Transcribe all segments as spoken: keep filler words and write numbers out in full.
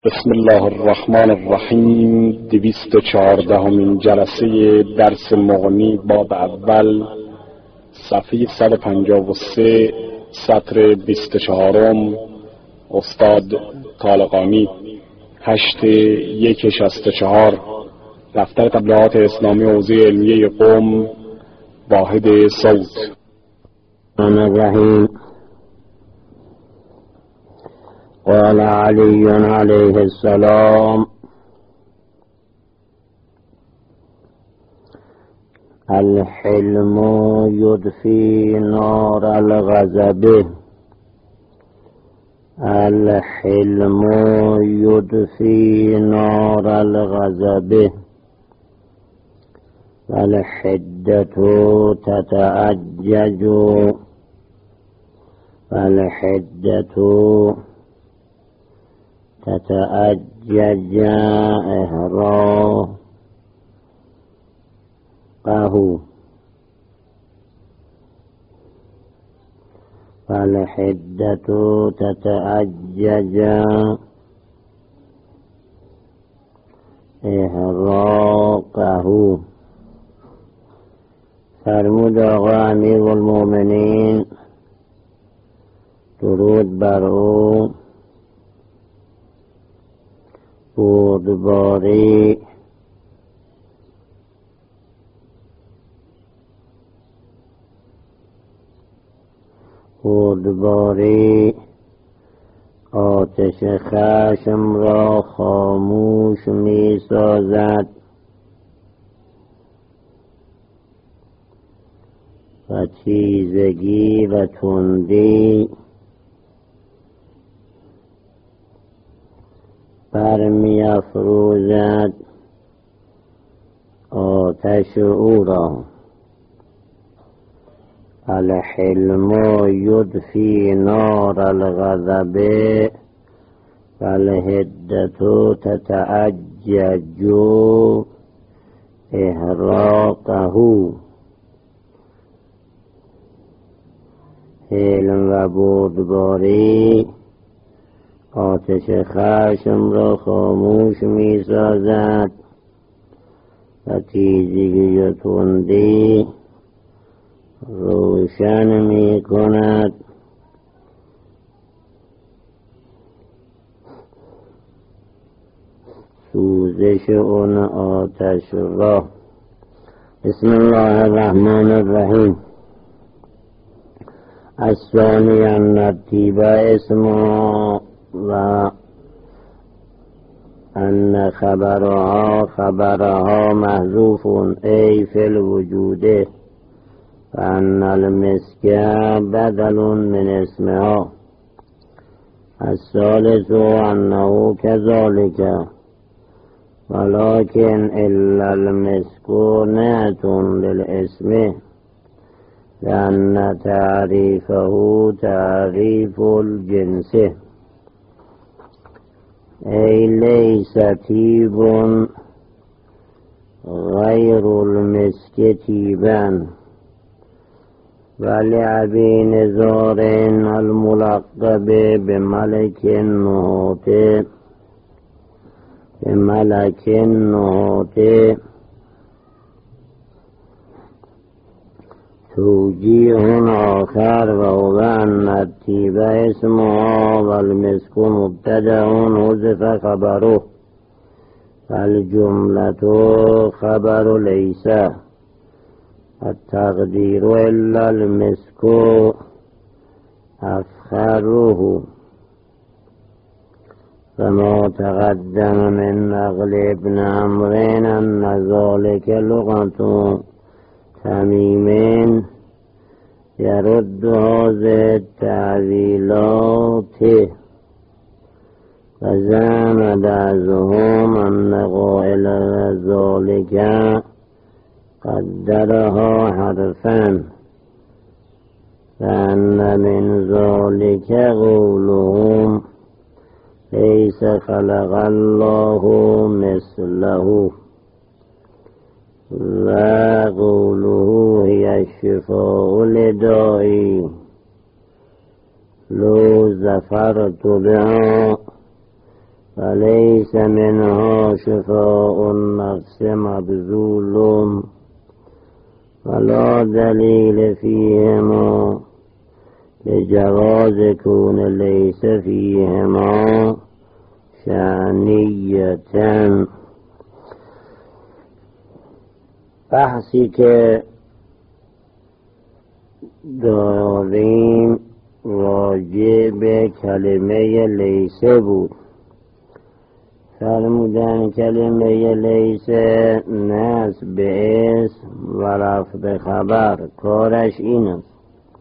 بسم الله الرحمن الرحیم. دویست و چهاردهمین جلسه درس مغنی باب اول، صفحه صد و پنجاه و سه، سطر بیست و چهارم. استاد طالقانی، هشت یک شصت و چهار. دفتر تبلیغات اسلامی حوزه علمیه قم، واحد صوت. الرحیم. قال علی علیه السلام: الحلم یدفی نار الغضب. الحلم یدفی نار الغضب والحدة تتأجج والحدة تتأجج إهراقه والحدة تتأجج إهراقه. فرمود آقا امیرالمؤمنین درود بر او بردباری بردباری آتش خشم را خاموش می سازد و تیزگی و تندی برمی افروزد آتش او را. الحلم یدفی نار الغضب والحدة تتأجج إهراقه. حلم و بردباری آتش خشم را خاموش می سازد و تیزگی و تندی روشن می کند. سوزش اون آتش را. بسم الله الرحمن الرحیم. الثانی ان الطیب اسم و ان خبرها خبرها محذوف ای فی الوجود و ان المسک بدل من اسمها. الثالث انه كذلك ولكن الا المسک نعت للاسم لأن تعريفه تعريف الجنس أي ليس طيب غير المسك طيبا. ولأبي نزار الملقب بملك النهوت بملك النهوت توجيه آخر وهو أن الطيب اسمها والمسك مبتدأ حذف خبره فالجملة خبر ليس. التقدير إلا المسك أفخره. فما تقدم من نقل ابن عمرو أن ذلك لغة تميم يرد هذه التعويلات. وزعم بعضهم أن قائل ذلك قدرها حرفا فأن من ذلك قولهم ليس خلق الله مثله وقوله هي الشفاء لدائي لو ظفرت بها فلیس منها شفاء النفس مبذول ولا دلیل فیهما لجواز کون لیس فیهما شأنیة. بحثی که داریم راجع به کلمه لیسه بود. فرمودن کلمه لیسه نصب به اسم و رفع به خبر کارش این است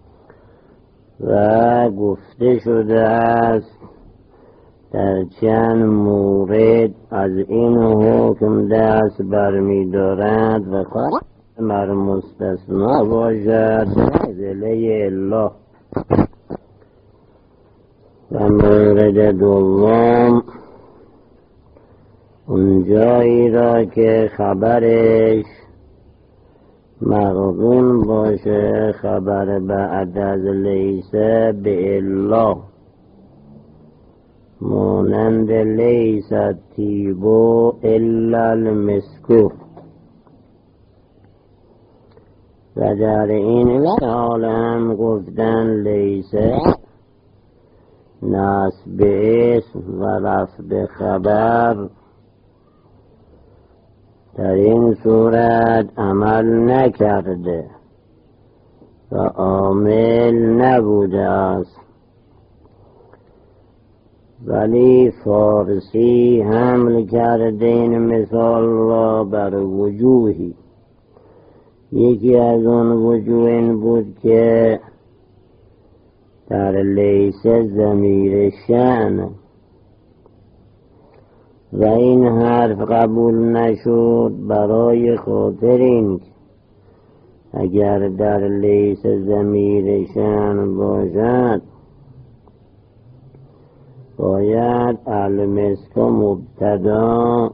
و گفته شده است در چند مورد از این حکم دست برمی دارد و خواهد مر مستثنا باشد ازله الله. و مورد دوم اونجایی را که خبرش مقرون باشه خبر بعد از لیسه به الله، مانند لیس الطیبو الا المسکو. و در این حال هم گفتن لیسه نصب اسم و رفع به خبر در این صورت عمل نکرده و عامل نبوده است، ولی فارسی حمل کرده این مثال را بر وجوهی. یکی از اون وجوه این بود که در لیسه ضمیر شأن و این حرف قبول نشد برای خاطر این اگر در لیسه ضمیر شأن باشد باید المسک مبتدا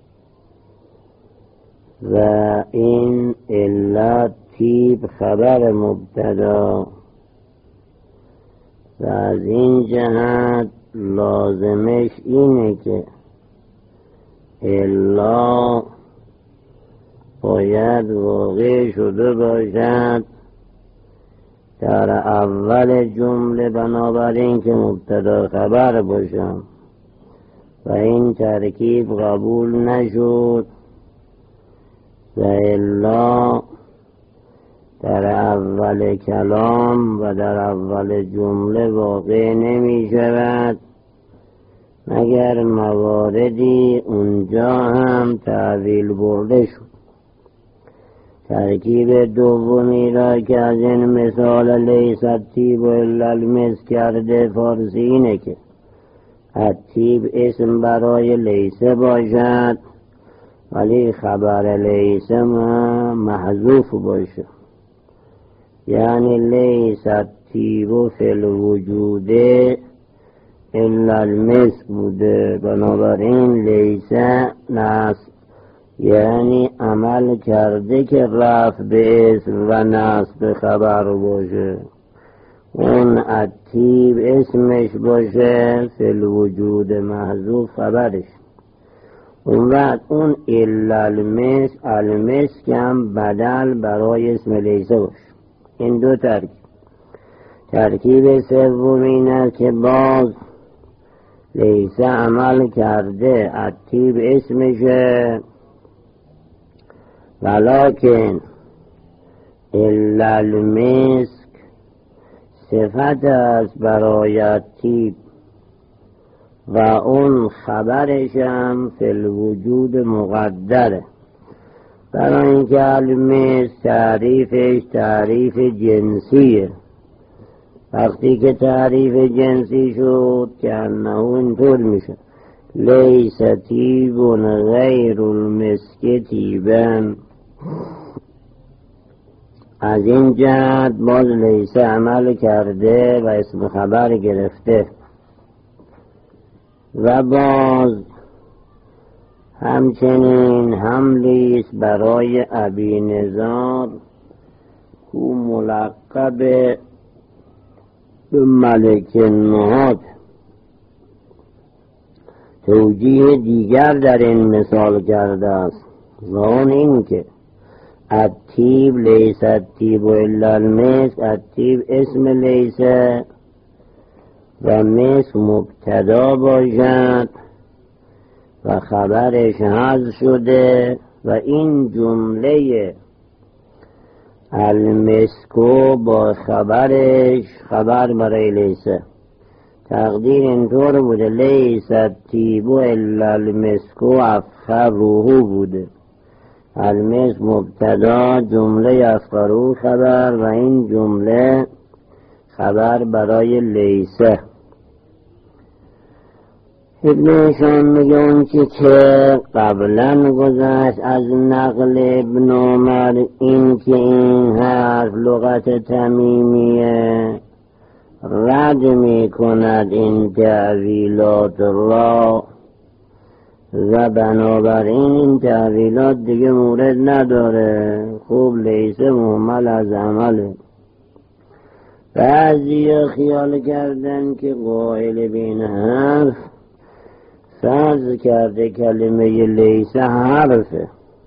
و این علت طیب خبر مبتدا و از این جهت لازمش اینه که الا باید واقع شده باشد در اول جمله، بنابراین که مبتدا خبر باشم و این ترکیب قبول نشد و الا در اول کلام و در اول جمله واقع نمی شود مگر مواردی اونجا هم تعویل برده شد. ترکیب دومی را که از این مثال لیس الطیب الا المسک کرده فارسی اینه که الطیب اسم برای لیسه باشد ولی خبر لیسه محذوف باشه، یعنی لیس الطیب فی الوجود الا المسک بوده، بنابراین لیسه نصب یعنی عمل کرده که رفع به اسم و نصب خبر باشه. اون الطیب اسمش باشه فی الوجود محذوف خبرش. اون وقت اون الا المسک المسک هم بدل برای اسم لیسه باشه. این دو ترکیب. ترکیب سوم این است که باز لیسه عمل کرده الطیب اسمشه ولکن الا المسک صفت است برای الطیب و اون خبرش هم فی الوجود مقدره، برای اینکه المسک تعریفش تعریف جنسیه. وقتی که تعریف جنسی شد که انه اینطور میشه لیس طیبون غیر المسک طیبن، از این جهت باز لیسه عمل کرده و اسم خبر گرفته. و باز همچنین حملی است برای ابی نزار کو ملقب به ملک النهاد. توجیه دیگر در این مثال کرده است و اون این که الطیب لیس الطیب الا المسک، الطیب اسم لیس و مسک مبتدا باشد و خبرش حذف شده و این جمله المسکو با خبرش خبر برای لیسه تقدیر اینطور بوده لیس الطیب الا المسکو افخروه بوده، المسک مبتدا جمله افخروه خبر و این جمله خبر برای لیسه. ابنشان میگه اون چی که قبلا گذشت از نقل ابن عمر این که این حرف لغت تمیمیه رد می کند این تعویلات را و بنابراین این تعویلات دیگه مورد نداره. خوب لیسه محمل از عمله. بعضی خیال کردن که قائل بین حرف فرض کرده کلمه لیسه حرفه،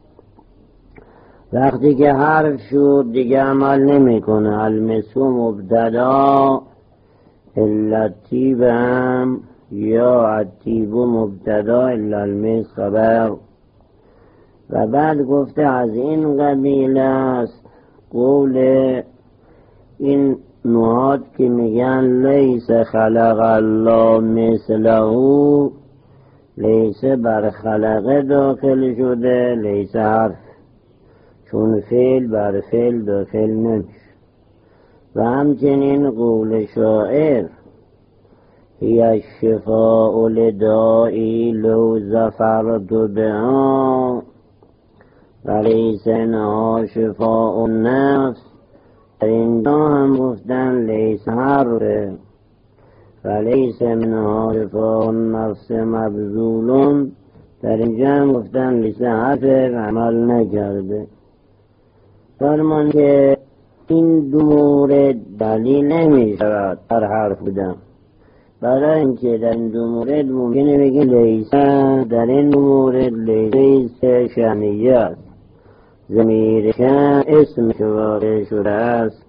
وقتی که حرف شد دیگه عمل نمی کنه. المسو مبتدا الطیب هم یا الطیب مبتدا الا المس خبر. و بعد گفته از این قبیل است قول این نوعات که میگن لیس خلق الله مثله، لیس بر خلقه داخل شده، لیس حرف چون فعل بر فعل داخل نمیشه. و همچنین قول شاعر هی الشفاء لدائی لو ظفرت بها و لیس انها شفاء النفس، در اینجا هم گفتن لیس حرفه و لیس منها شفاء النفس مبذولون، در اینجا هم گفتن لیس حرفه و عمل نکرده. فرمان که این دو مورد دلیل نمی شود در حرف بودن، برای اینکه در این دو مورد ممکنه بگی لیسه، در این دو مورد لیسه شأنیه است، ضمیر شأن اسم واقع شده است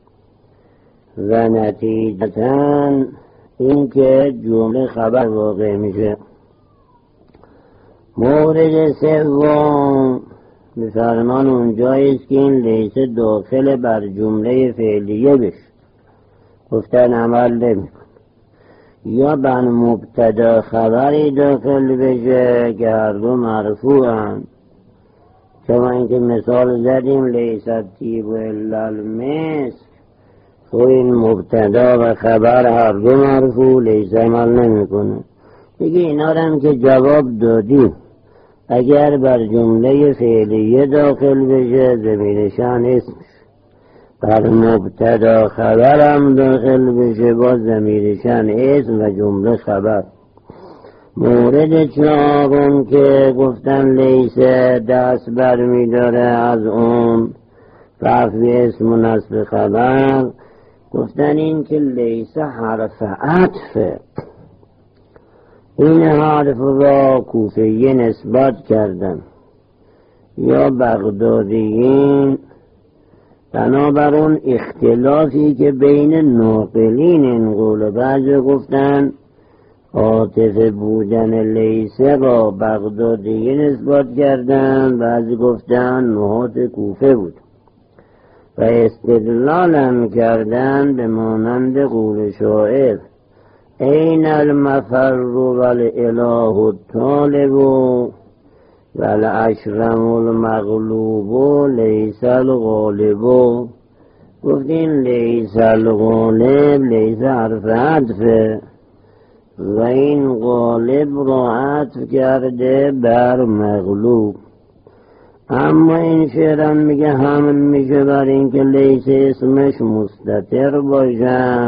و نتیجتاً این که جمله خبر واقع میشه. مورد سوم به فرمان اونجاییست که این لیسه داخل بر جمله فعلیه بشه، گفتن عمل نمیکن، یا بر مبتدا خبری داخل بشه که هر دو مرفوعن، کما اینکه مثال زدیم لیس الطیب الا المسک، خب این مبتدا و خبر هر دو مرفوع، لیسه عمل نمیکنه. دیگه اینا هم که جواب دادیم اگر بر جمله فعلیه داخل بشه ضمیر شأن اسمش، بر مبتدا خبر هم داخل بشه با ضمیر شأن اسم و جمله خبر. مورد چهارم که گفتن لیسه دست بر می داره از اون رفع اسم و نصب خبر، گفتن این که لیسه حرف عطفه، این حرف را کوفیه نسبت کردن یا بغدادیین، بنابر اون اختلافی که بین ناقلین این قول، بعضی گفتن عاطفه بودن لیسه را بغدادیین نسبت کردن، بعضی گفتن نهات کوفه بود و استدلال هم کردن به مانند قول شاعر این المفر والاله الطالب والاشرم المغلوب لیس الغالب. گفتین لیس الغالب لیس حرف عطفه و این غالب را عطف کرده بر مغلوب. اما این شعرم میگه همون میشه بر این که لیس اسمش مستتر باشه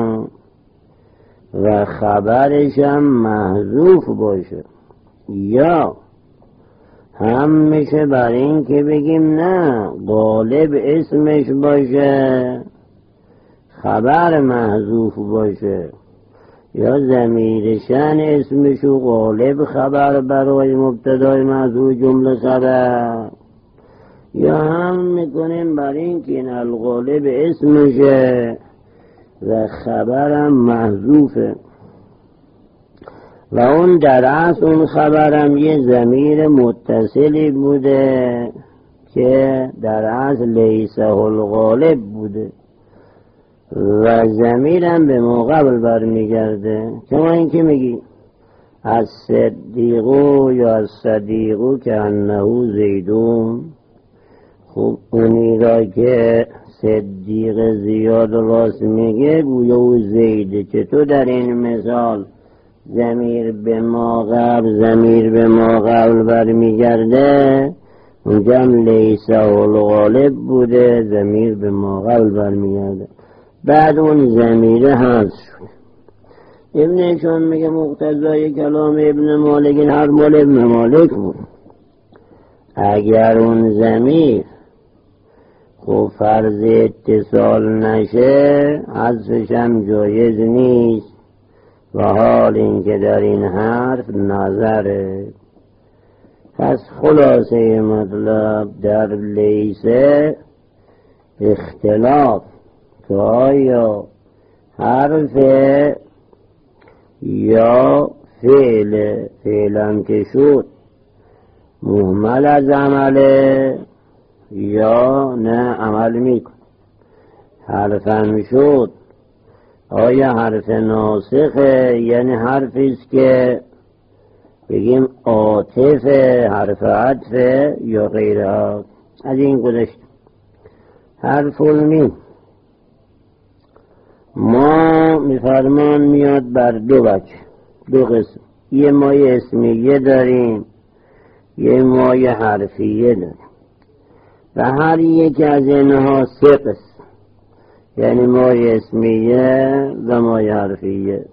و خبرش هم محذوف باشه، یا هم میشه بر این که بگیم نه غالب اسمش باشه خبر محذوف باشه، یا ضمیر شأن اسمشو غالب خبر برای مبتدای محذوف جمله خبر، یا هم میکنیم بر این که این الغالب اسمشه و خبرم محذوفه و اون در اصل اون خبرم یه ضمیر متصلی بوده که در اصل لیسه الغالب بوده و ضمیرم به ما قبل برمیگرده. کما این که میگی از صدیقو یا از صدیقو که انهو زیدون، خب اونی را که صدیق زیاد راست میگه گویا او زیده، که تو در این مثال ضمیر به ما قبل ضمیر به ما قبل برمیگرده، اونجا هم لیسه الغالب بوده ضمیر به ما قبل برمیگرده، بعد اون ضمیره حذف شد. ابنشون میگه مقتضای کلام ابن مالک این هر مال ابن مالک بود، اگر اون ضمیر خب فرض اتصال نشه حذفش هم جایز نیست، و حال این که در این حرف نظره. پس خلاصه مطلب در لیسه اختلاف که آیا حرف یا فعل فعلم که شد مهمل از عمله یا نه عمل میکن، حرفم شد آیا حرف ناسخه یعنی حرفیست که بگیم عاطفه حرف عطفه یا غیره. از این گذشت حرف المیم ما میفرمان میاد بر دو بچه دو قسم، یه مایه اسمیه داریم یه مایه حرفیه داریم و هر یک از اینها سه قسم، یعنی مایه اسمیه و مایه حرفیه.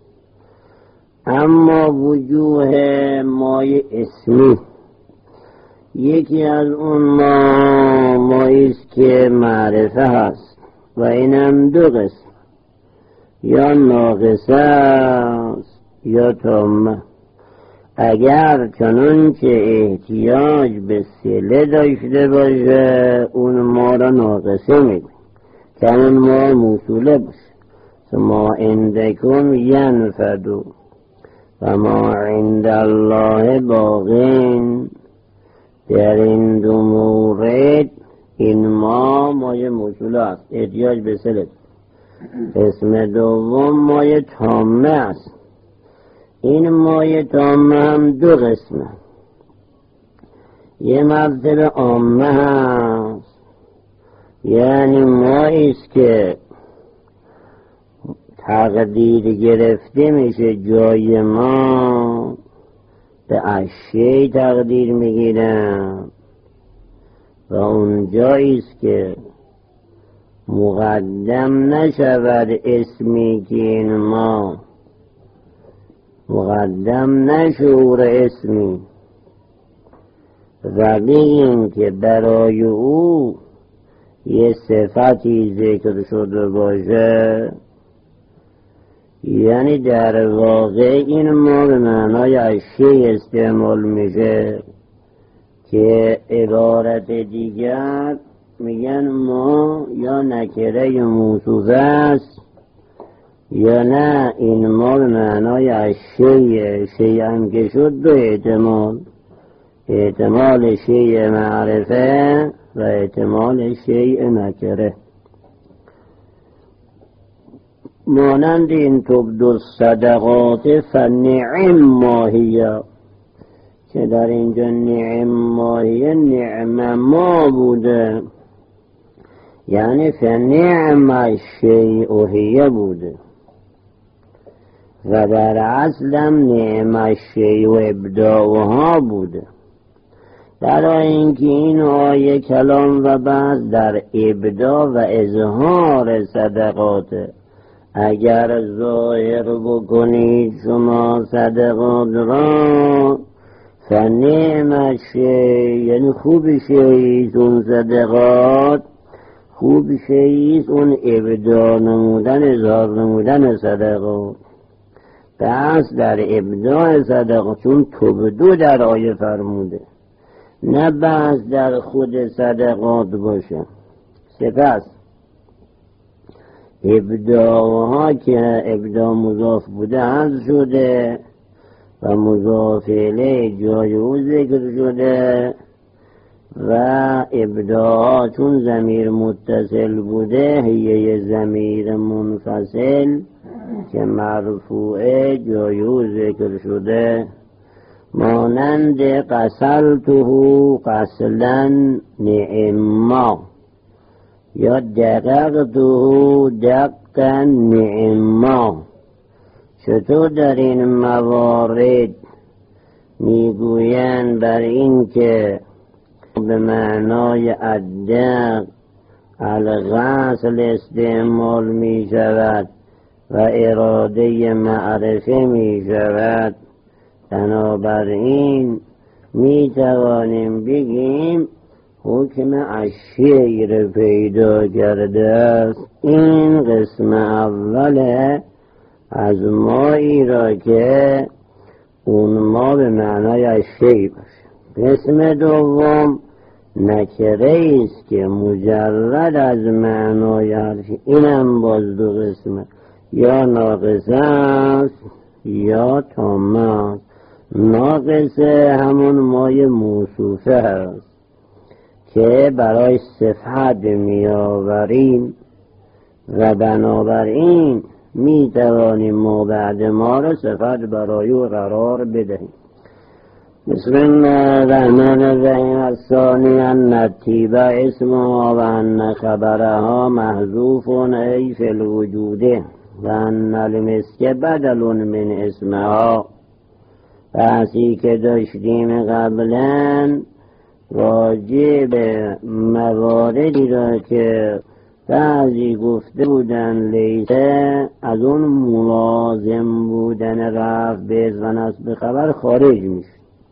اما وجوه مایه اسمی یکی از اون ما ماییست که معرفه هست و اینم دو قسم، یا ناقصه است یا تامه. اگر چنان که احتیاج به صله داشته باشه اون ما را ناقصه میگه، که اون ما موصوله باشه. ما عندکم ینفدو و ما عند الله باقین. در این دو مورد این ما مایه موصوله است، احتیاج به صله. اسم دوم مایه تامه است. این مایه تامه هم دو قسمه، یه مطلب عامه هست یعنی ماییست که تقدیر گرفته میشه جای ما به اشیاء تقدیر میگیرن و اون جاییست که مقدم نشود اسمی که این ما مقدم نشور اسمی و بگیم که برای او یه صفتی ذکر شده باشه، یعنی در واقع این ما به معنای اشیاء استعمال میشه که عبارت دیگر میگن ما یا نکره یا موصوفه است یا نه این ما به معنای اشیاء. شیء هم که شد دو احتمال، احتمال شیء معرفه و احتمال شیء نکره. مانند این تبدو صدقات فنعم ماهیه که در اینجا نعم ماهیه نعم ما بوده، یعنی فنعم الشیء هی بوده و در اصلم نعم الشیء و ابداعها بوده. برای اینکه این آیه کلام و بعض در ابداع و اظهار صدقاته. اگر ظاهر بکنید شما صدقات را فنعم الشیء یعنی خوب شیء اون صدقات، خوب شیء اون ابداع نمودن اظهار نمودن صدقات. بس در ابداع صدقات، چون تبدو در آیه فرموده، نه بس در خود صدقات باشه. سپس ابداعها که ابداع مضاف بوده حذف شده و مضاف الیه جای او ذکر شده و ابداعها چون ضمیر متصل بوده هیه ضمیر منفصل که مرفوعه جای او ذکر شده، مانند قسلته قسلا نعما یا دققته دقا نعما. چطور در این موارد میگویند بر این که به معنای الدق الغسل استعمال می شود و اراده معرفه می شود، بنابراین می توانیم بگیم حکم اشیر پیدا کرده است. این قسم اوله از مایی را که اون ما به معنای اشیر باشه. قسم دوم نکره است که مجرد از معنای حرفی، اینم باز دو قسمه، یا ناقصه است یا تامه است. ناقصه همون مای موصوفه هست که برای صفت می آوریم و بنابراین می توانیم ما بعد ما را صفت برای او قرار بدهیم. بسم الله الرحمن الرحیم. الثانی ان الطیبه اسمها و ان خبرها محذوف ای فی الوجود و ان المسک بدل من اسمها. بحثی که داشتیم قبلا راجع به مواردی را که بعضی گفته بودن لیسه از اون ملازم بودن رفع به و نصب خبر خارج میشه.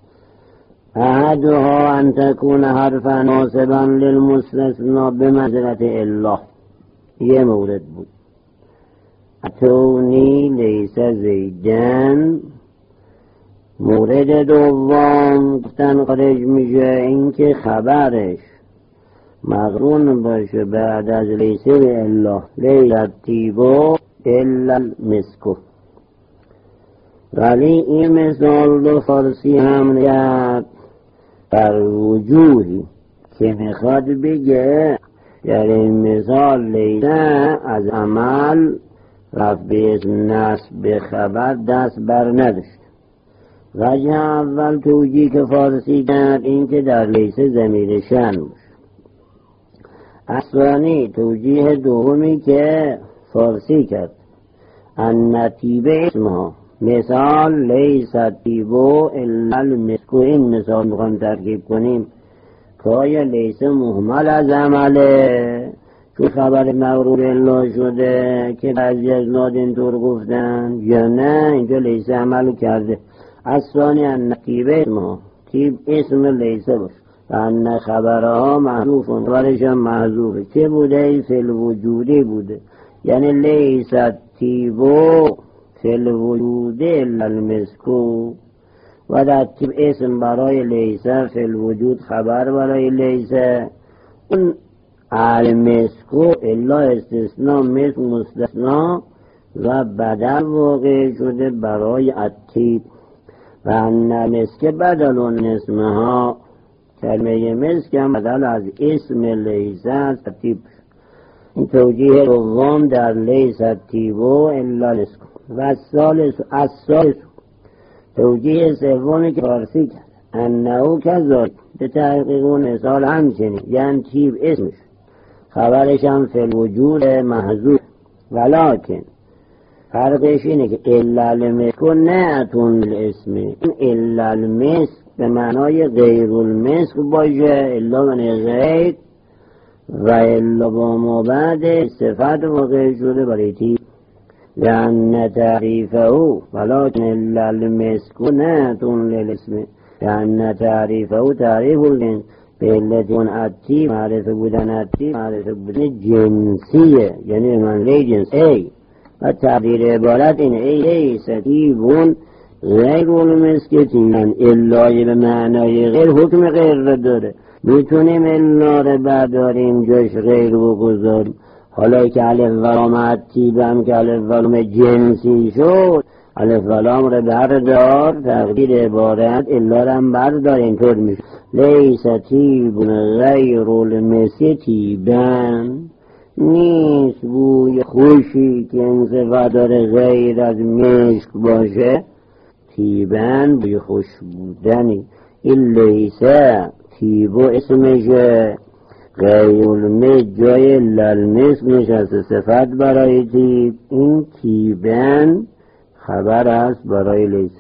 احدها ان تکون حرفا ناصبا للمستثنی بمنزلت الا، یه مورد بود. اتونی لیسه زیدن. مورد دوم گفتن خارج میشه این که خبرش مقرون باشه بعد از لیسه به الا، لیسه طیبو الا المسکو. ولی این مثال دو فارسی هم نگرد بر وجوهی که میخواد بگه در این مثال لیسه از عمل رفع به نصب به خبر دست بر نداشت. وجه اول توجیه که فارسی کرد این که در لیسه ضمیر شأن باشه. اصلانی توجیه دومی که فارسی کرد ان طیبه اسمها، مثال لیسه طیبو الا المسکو. این مثال میخوایم ترکیب کنیم که آیا لیسه مهمل از عمله چون خبر مغرور الا شده که بعضی از ناد اینطور گفتن، یا نه اینجا لیسه عمل کرده. اصلانی ان طیبه اسمها، طیب اسم لیسه باشه و ان خبرها محذوفون، خبرش هم محذوفه. چه بوده؟ فی الوجودی بوده، یعنی لیسه طیبو فی الوجود الا المسکو. و در طیب اسم برای لیسه، فی الوجود خبر برای لیسه. اون المسکو الا استثناء مثل مستثنا و بدل واقع شده برای الطیب. و ان مسک بدل اسمها، کلمه مسک هم بدل از اسم لیسه است. طیب. این توجیه دوم در لیسه طیبو الا المسکو. و الثالث الثالث توجیه سومی که فارسی کرد انه کذالک، به تحقیق مثال همچنین، یعنی طیب اسمش خبرش هم فی الوجود محذوف، ولکن فرقش اینه که الا المسک نعتون الاسم. این الا المسک به معنای غیر المسک باشه، الا من غیر و الا با ما بعد صفت واقع شده برای طیب. لأن تعریفه ولكن الا المسک نعتون للاسم، لأن تعریفه تعریف الجنس به علتون الطیب، معرفه بودن الطیب معرفه بودن جنسیه، یعنی به معنی جنس. ای و تقدیر عبارت اینه ای ای ستیبون غیر المسکتین، الای به معنای غیر حکم غیر را داره، میتونیم الا را برداریم جاش غیر رو گذاریم. حالا که الف ولام عتیبم که الف ولام جنسی شد، الف ولام را بردار تقدیر عبارت الا را هم بردار، اینطور میشه لیس تیبون غیر المسکتیبن، نیست بوی خوشی که این صفت داره غیر از مشک باشه، تیبن بوی خوش بودنی. این لیسه تیبو اسمشه، غیر المسک جای للمسک نشسته صفت برای تیب، این تیبن خبر است برای لیسه.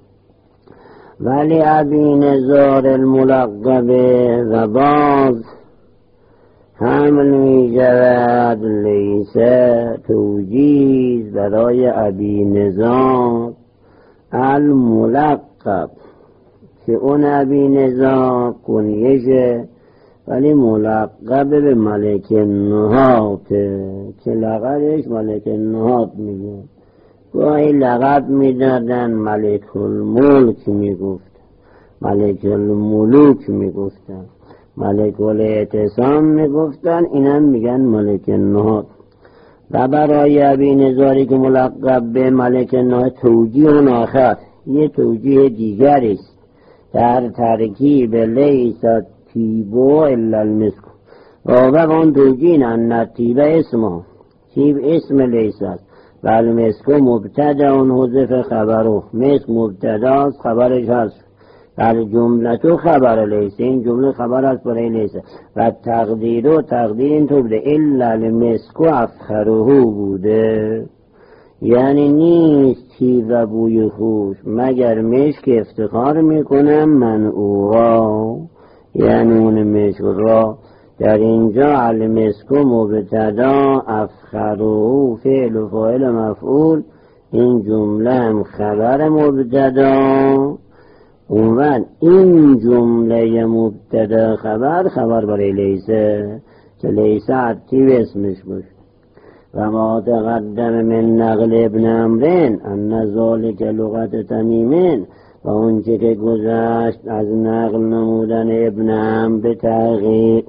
ولی ابی نزار الملقبه و باز حمل می شود لیسه توجیز برای ابی نزار الملقب، که اون ابی نزار کنیشه ولی ملقب به ملک النحات، که لقبش ملک النحات میگه. گاهی لقب میدادن ملک الملک میگفت، ملک الملوک میگفتن، ملک الاعتصام میگفتن، اینم میگن ملک النحات. و برای ابی نزاری که ملقب به ملک النحات توجیه آخر، یه توجیه دیگری است در ترکیب لیس تیبو الا المسک. و اون توجیه ان تیب اسمه، تیب اسم لیس است و المسک مبتدا اون حذف خبره، مسک مبتدا خبرش هست، در جمله تو خبر لیسه، این جمله خبر است برای لیسه. و تقدیر و تقدیر این طور بوده الا المسک افخره بوده، یعنی نیست تیب بوی خوش مگر مشک افتخار میکنم من او را، یعنی اون مشک را. در اینجا المسک مبتدا افخره فعل و فاعل مفعول، این جمله هم خبر مبتدا، اون این جمله مبتدا خبر خبر برای لیسه که لیسه عطیب اسمش باشه. و ما تقدم من نقل ابن عمرین ان ذالک لغت تمیمین، و اون چه که گذشت از نقل نمودن ابن عمرو به تحقیق،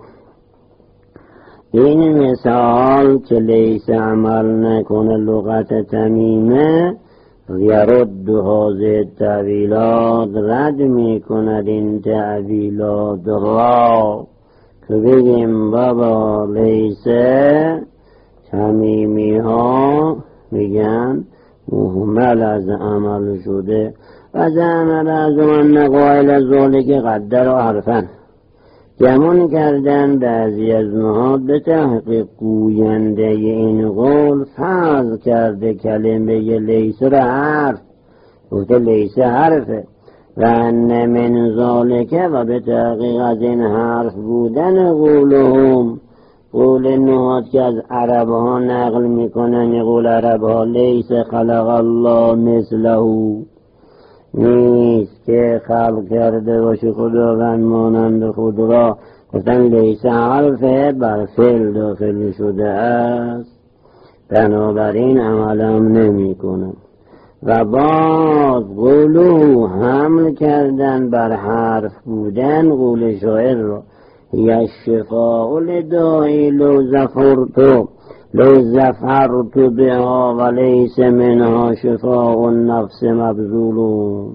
این مثال که لیسه عمل نکنه لغت تمیمه، یرد هذه تعویلات رد می کند این تعویلات را، که بگیم بابا لیسه تمیمی ها میگن محمل از عمل شده، و زعمل از من قائل ذالک قدر و حرفن، گمان کردن بعضی از نهاد به تحقیق گوینده این قول فرض کرده کلمه لیسه را حرف، گفته لیسه حرفه، و ان من ذالکه، و به تحقیق از این حرف بودن قولهم، قول نهاد که از عرب ها نقل میکنن، قول عرب ها لیسه خلق الله مثله، نیست که خلق کرده باشه خداوند مانند خود را، گفتن لیسه حرفه بر فعل داخل شده است، بنابراین عملم نمی کنن. و باز قولو حمل کردن بر حرف بودن قول شاعر را، یا شفاء لدائی لو زفرتو لو زفرت بها و لیس منها شفاء النفس مبذولون،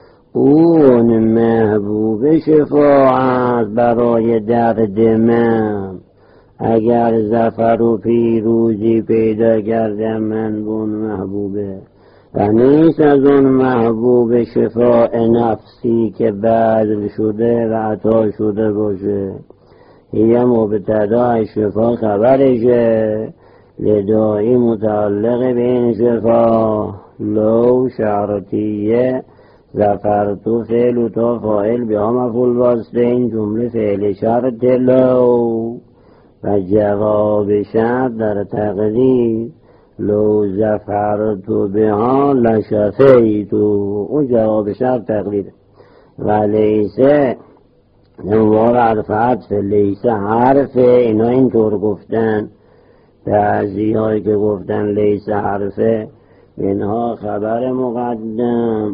اون محبوب شفاعت برای درد من، اگر ظفر و پیروزی پیدا کردم من بون محبوبه، و نیست از اون محبوب شفاء نفسی که بذل شده و عطا شده باشه، یه مبتدا شفا خبرشه، لدائی متعلق به این شفا، لو شرطیه، زفرتو فعل و تا فاعل بها مفعول واسطه، این جمله فعل شرط لو، و جواب شرط در تقدیر لو زفرتو بها لشفیتو، اون جواب شرط تقدیره. و لیسه نوار عرف عطف، لیسه حرفه، اینا اینطور گفتن بعضی هایی که گفتن لیس حرفه، منها خبر مقدم،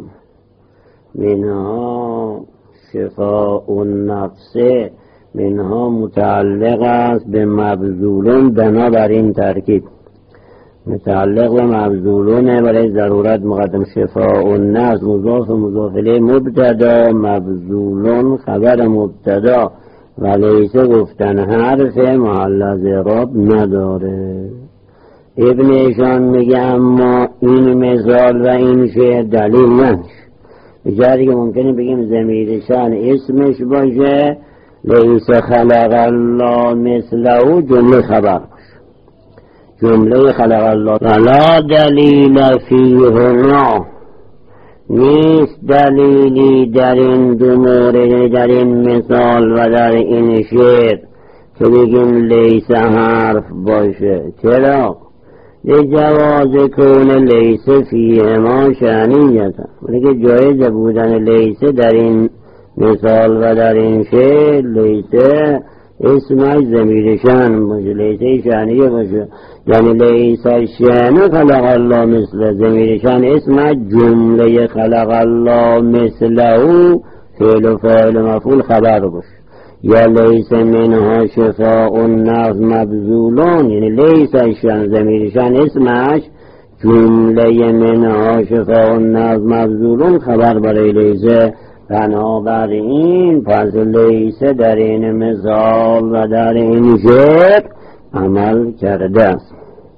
منها شفاء النفس، منها متعلق است به مبذولون. بنابراین ترکیب متعلق به مبذولون برای ضرورت مقدم. شفاء النفس مضاف مضاف الیه مبتدا، مبذولون خبر مبتدا و لیسه گفتن حرف محل از اعراب نداره. ابن ایشان میگه اما این مثال و این شعر دلیل نمیشه. بجایی که ممکنه بگیم ضمیر شان اسمش باشه، لیس خلق الله مثله جمله خبر باشه، جمله خلق الله ولا دلیل فیهما، نیست دلیلی در این دو مورد، در این مثال و در این شعر که بگیم لیس حرف باشه. چرا؟ لجواز کون لیس فیهما شأنیتا، ولی که جایز بودن لیس در این مثال و در این شعر لیس اسمش ضمیر شأن باشه، لیس شأنیه باشه، یعنی لیس شأن خلق الله مثل ضمیر شأن اسمش جمله خلق الله مثله فعل و فاعل مفعول خبر باشه. یا لیس منها شفاء النفس مبذولون، یعنی لیس شأن ضمیر شأن اسمش جمله منها شفاء النفس مبذولون خبر برای لیس. بنابراین پس لیس در این مثال و در این شعر عمل کرده است.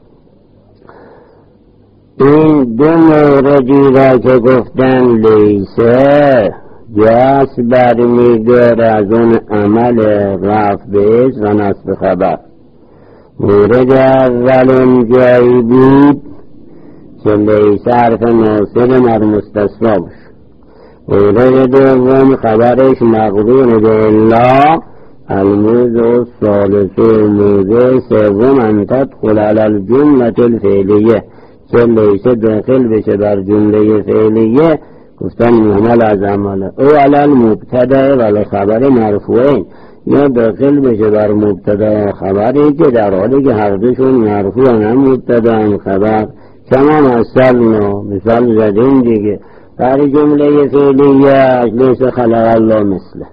این دو موردی را که گفتن لیسه جاس برمی‌دار از اون عمل رفع به اسم و نصب خبر. مورد اول اون جایی بود که لیسه حرف ناصب مر مستثنا باشه. مورد دوم خبرش مقرون به الا، الموضع الثالث موضع سوم ان تدخل علی الجمله الفعلیه، که لیسه داخل بشه بر جمله فعلیه گفتن محمل از عمله. او علی المبتدا و خبر مرفوعین، یا داخل بشه بر مبتدا خبری که در حالی که هر دوشون مرفوع هم مبتدا هم خبر. کما مثلنا، مثال زدیم دیگه بر جمله فعلیه لیس خلق الله مثله،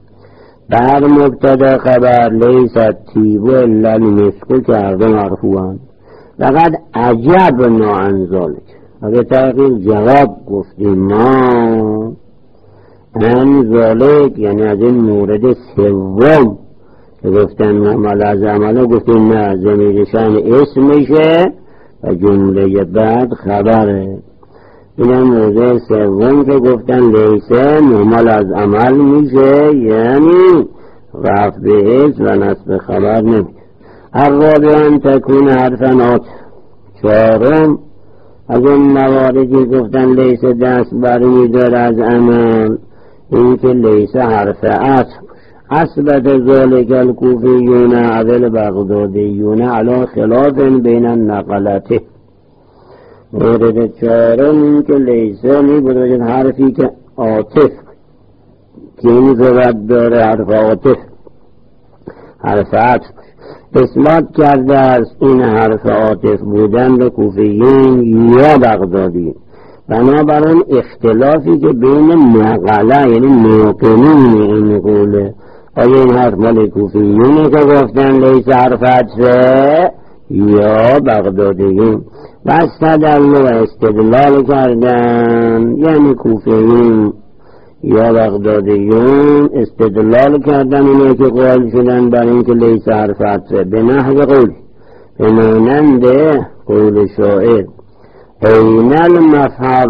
بر مبتدا خبر لیس الطیب الا المسک که هر دو مرفوعن. فقط عجب عن ذلک، اگه تحقیق جواب گفتیم ما عن ذلک یعنی از این مورد سوم که گفتن محمل از عمله، گفتیم نه ضمیر شأن اسمشه و جمله بعد خبره. این هم موضع سوم که گفتن لیسه محمل از عمل میشه، یعنی رفع به اسم و نصب خبر نمیشه. الرابع تکون حرفا عاطف. چهارم از اون مواردی گفتن لیسه دست برمی‌داره از عمل، این که لیسه حرف عطف اثبت ذلک الکوفیون اول بغدادیون علی خلاف بین النقلته. مورد چهارم این که لیسه می‌باشد حرفی که عاطف، که این ضرورت داره حرف عاطف، حرف عطف اثبات کرده است این حرف عاطف بودن به کوفیین یا بغدادیین. بنابراین اختلافی که بین نقله یعنی ناقلین این قوله، آیا این حرف مال کوفیینه که گفتن لیس حرف عطفه یا بغدادیین، و استدلال و استدلال کردن، یعنی کوفیین یا بغدادیون استدلال کردن اینه که قائل شدن بر این که لیس حرف عطفه به نحو قول، به مانند قول شاعر این المفر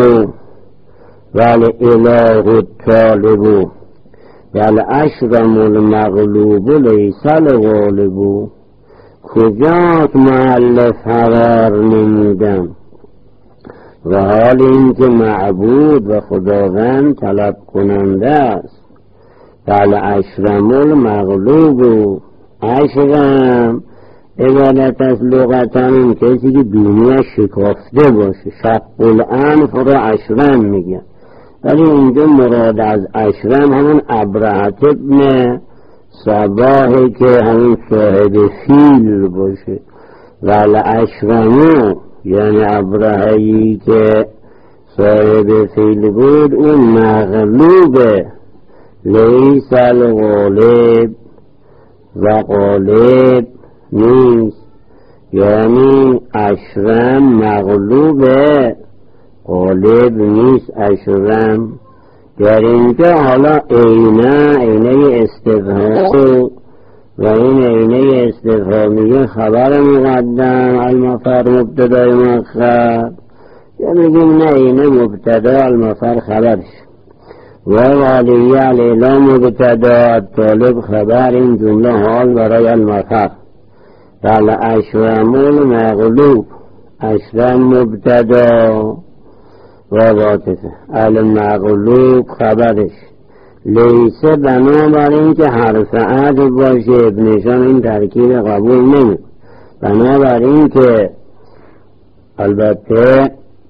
والاله الطالب والاشرم المغلوب لیس الغالب. کجاست محل فرار نمیدم، و حال این که معبود و خداوند طلب کننده است. والاشرم المغلوب، اشرم عبادت از لغتن این کسی که دنیا شکافته باشه، شق الانف را اشرم میگن، ولی اینجا مراد از اشرم همون ابرهت ابن صباحی که همون صاحب فیل باشه. والاشرمو یعنی ابرهه‌ای که صاحب فیل بود اون مغلوبه، لیس الغالب و غالب نیست. یعنی اشرم مغلوبه، غالب نیست اشرم. در اینجا حالا عینه عینه استفهام و این عینه استفهامیه خبر مقدم المفر مبتدای مؤخر، یا میگیم نه عینه مبتدا المفر خبرش و والیه الاعلام مبتدا طالب خبر، این جمله حال برای المفر. بل اشرمون مغلوب، اشرم مبتدا و واطفه، المغلوب خبرش. لیسه بنابراین که حرف عطف باشه ابنشان این ترکیب قبول نمی، بنابراین که البته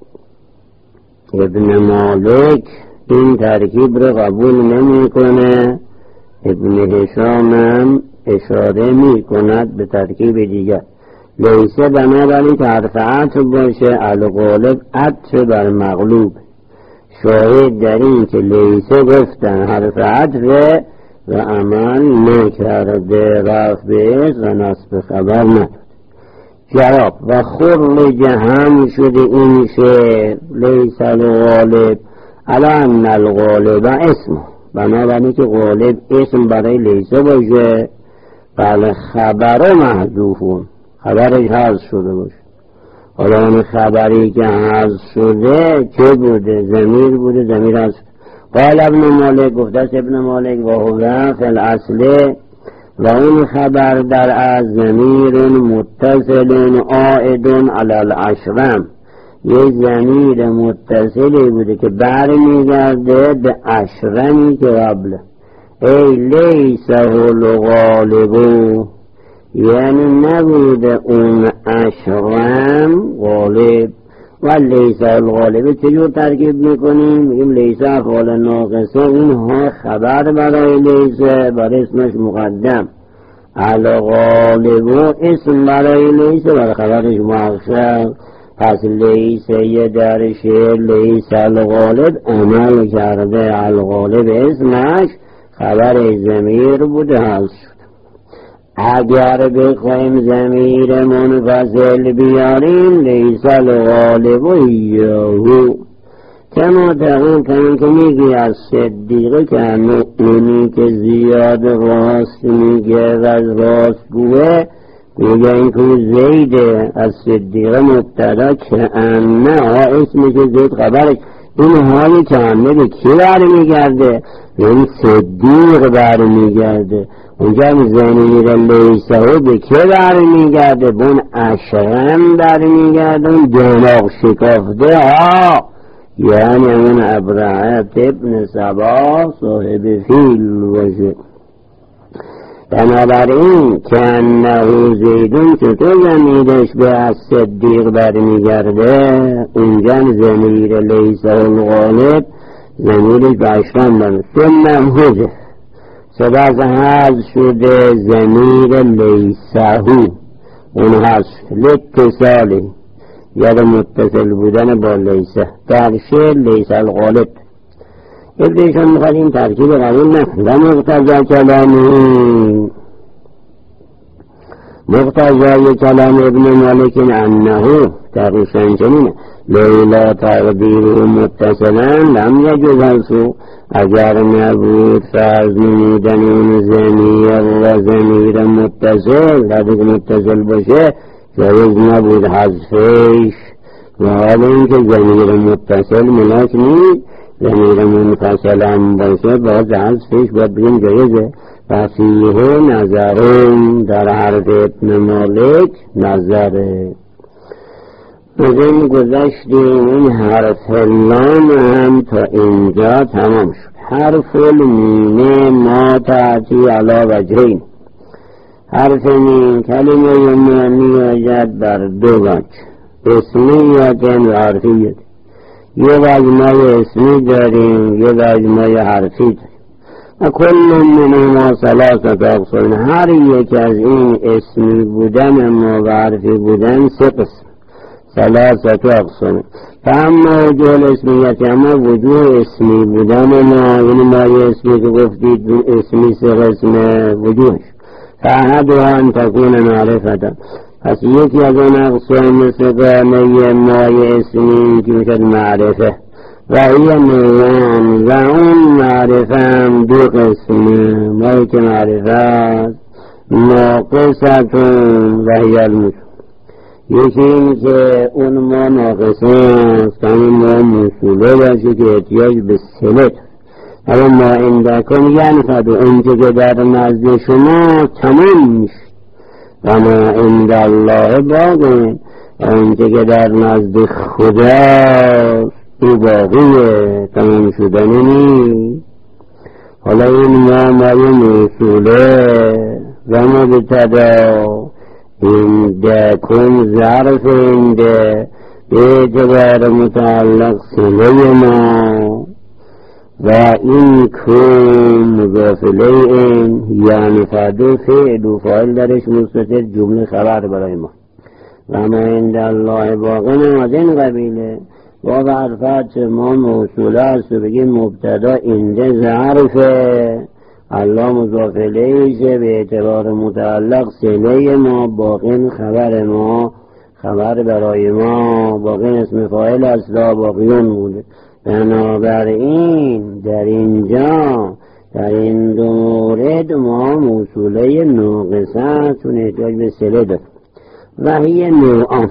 ابن مالک این ترکیب رو قبول نمی کنه، ابن هشام هم اشاره می کند به ترکیب دیگر. لیسه بنابراین که حرف عطف باشه الغالب عطف بر مغلوب. شاهد در این که لیسه گفتن حرف عطف و عمل نکرده، رفع به اسم و نصب خبر نداد. جواب و خرج هم شده این شعر لیس الغالب علی ان الغالب اسم، بنابراین که غالب اسم برای لیسه باشه، بله خبر محذوفون خبرش حذف شده باشه. حالا اون خبری که حذف شده چه بوده؟ ضمیر بوده، ضمیر حذف. قال ابن مالک، گفته است ابن مالک و هو فی الاصل، و اون خبر در از ضمیر متصل عائد علی الاشرم، یه ضمیر متصلی بوده که برمیگرده به اشرمی که قبله. ای لیس هو الغالب، یعنی نبوده اون اشرم غالب. و لیس الغالب چجور ترکیب میکنیم؟ میگیم لیس افعال ناقصه، اونها خبر برای لیسه بر اسمش مقدم، الغالب اسم برای لیسه بر خبرش مؤخر. پس لیسه یه در شعر لیس الغالب عمل کرده، الغالب اسمش خبر ضمیر بوده حذف شد. اگر بخوایم ضمیر منفصل بیاریم لیس الغالب یهو، کما تقول کنیم که میگی از صدیقه که مؤمنی که زیاد راست میگه و از راست گوه، میگه این که زیده، از صدیقه مبتدا که انه ها اسمش زید خبرش. این حالی که انه به کی برمیگرده؟ این صدیق برمیگرده. اونجا ضمیر لیسه ها به کی برمیگرده؟ به اون اشرم برمیگرده، اون دماغ شکافته ها، یعنی اون ابرهه ابن سبا صاحب فیل باشه. بنابراین که انه زیدون چطور زمیرش به از صدیق برمیگرده؟ اونجا ضمیر لیسه الغالب زمیرش به اشرم برمیگرده. ثم حذف، سپس حذف شده ضمیر لیسه اون حذف لاتصالی، یاد متصل بودن با لیسه در شعر لیس الغالب. ابنشان میخواد این ترکیب قبول نکنه. مقتضا کلامی، مقتضای کلام ابن مالک انه تقریشن چنینه لیلا تقدیره متصلا لم یجوز حذفو، اگر نبود فرض نمیدن اون ضمیر و ضمیر متصل لدک متصل باشه جایز نبود حذفش. و حالا اینکه ضمیر متصل ملاک نیست، ضمیر منفصل هم باشه باز حذفش باید بگیم جایزه. و فیه نظرون، در حرف ابن مالک نظره. بزن گذشتیم این حرف لام هم تا اینجا تمام شد. حرف المینه ما تأتی علا وجهین، حرف مین کلمه معنی آید بر دو وجه، اسمیت و حرفیت. یه مجموعه اسمی داریم، یه مجموعه حرفی داریم. و کل منهما ثلاثت اقسام، هر یک از این اسمی بودن ما و حرفی بودن سه قسم، ثلاثت اقسام. فاما وجوه الاسمیت، اما وجوه اسمی بودن ما، یعنی ما یه اسمی که گفتید اسمی سه قسم وجوهش، فاحدها ان تکون معرفتا، پس یکی از اون اقسام سگانه مای اسمی که میشد معرفه، و هی نوعان، و اون معرفه هم دو قسمه، مایی که معرفه است ناقصتون و هی الموت، یکی این که اون ما ناقصه است که همین ما موصوله باشه که احتیاج به صله، اما ما اندکم یعنی فدو اونچه که در نزد شما تمام میشه، و ما عند الله باقی، اونچه که در نزد خدا او باقیه، تمام شدنی نیست. حالا این ما مای موصوله و ما بتدا این دکن ظرف اینده به اعتبار متعلق صله ما، و این کن مضافله این یعنی فردو فعل و فاعل درش مستتر جمله خبر برای ما، و ما عند الله باقی از این قبیله. با برفت ما موصوله است و بگیم مبتدا اینده ظرفه، الله مضافله ایشه به اعتبار متعلق صله ما، باقی خبر ما، خبر برای ما، باقی اسم فاعل اصلا باقیون بوده. بنابراین در اینجا در این دو مورد ما موصوله ناقصه چون احتیاج به صله داره، و هی نوعان،